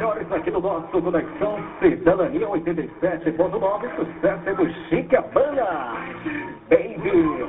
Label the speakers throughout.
Speaker 1: melhores aqui do nosso Conexão Cidadania 87.9, sucesso é do Chicabana. Baby.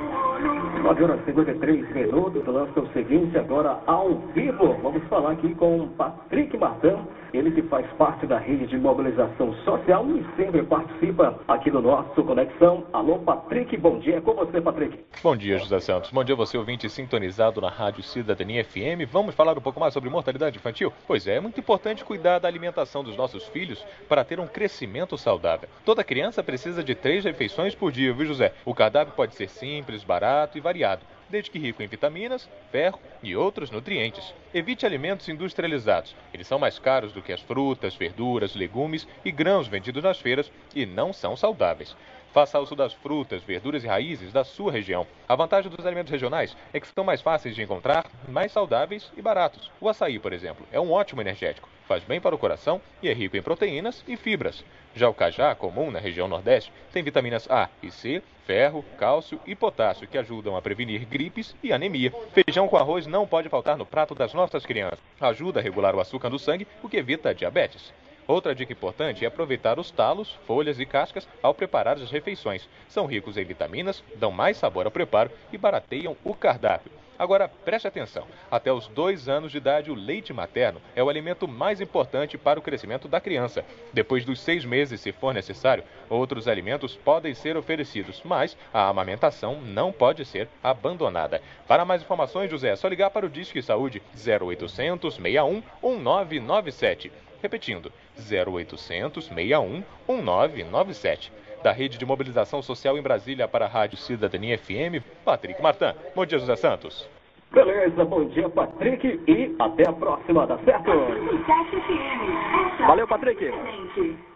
Speaker 1: 9h53, lança o seguinte agora ao vivo. Vamos falar aqui com Patrick Martin, ele que faz parte da rede de mobilização social e sempre participa aqui do nosso Conexão. Alô, Patrick, bom dia. É com você, Patrick.
Speaker 2: Bom dia, José Santos. Bom dia, você ouvinte sintonizado na Rádio Cidadania FM. Vamos falar um pouco mais sobre mortalidade infantil? Pois é muito importante cuidar da alimentação dos nossos filhos para ter um crescimento saudável. Toda criança precisa de 3 refeições por dia, viu, José? O cardápio pode ser simples, barato e variado, desde que rico em vitaminas, ferro e outros nutrientes. Evite alimentos industrializados. Eles são mais caros do que as frutas, verduras, legumes e grãos vendidos nas feiras e não são saudáveis. Faça uso das frutas, verduras e raízes da sua região. A vantagem dos alimentos regionais é que são mais fáceis de encontrar, mais saudáveis e baratos. O açaí, por exemplo, é um ótimo energético, faz bem para o coração e é rico em proteínas e fibras. Já o cajá, comum na região Nordeste, tem vitaminas A e C, ferro, cálcio e potássio que ajudam a prevenir gripes e anemia. Feijão com arroz não pode faltar no prato das nossas crianças. Ajuda a regular o açúcar do sangue, o que evita a diabetes. Outra dica importante é aproveitar os talos, folhas e cascas ao preparar as refeições. São ricos em vitaminas, dão mais sabor ao preparo e barateiam o cardápio. Agora, preste atenção. Até os 2 anos de idade, o leite materno é o alimento mais importante para o crescimento da criança. Depois dos 6 meses, se for necessário, outros alimentos podem ser oferecidos, mas a amamentação não pode ser abandonada. Para mais informações, José, é só ligar para o Disque Saúde 0800 61 1997. Repetindo, 0800 61 1997. Da Rede de Mobilização Social em Brasília para a Rádio Cidadania FM, Patrick Martin. Bom dia, José Santos.
Speaker 1: Beleza, bom dia, Patrick, e até a próxima, tá certo?
Speaker 3: Valeu,
Speaker 1: Patrick.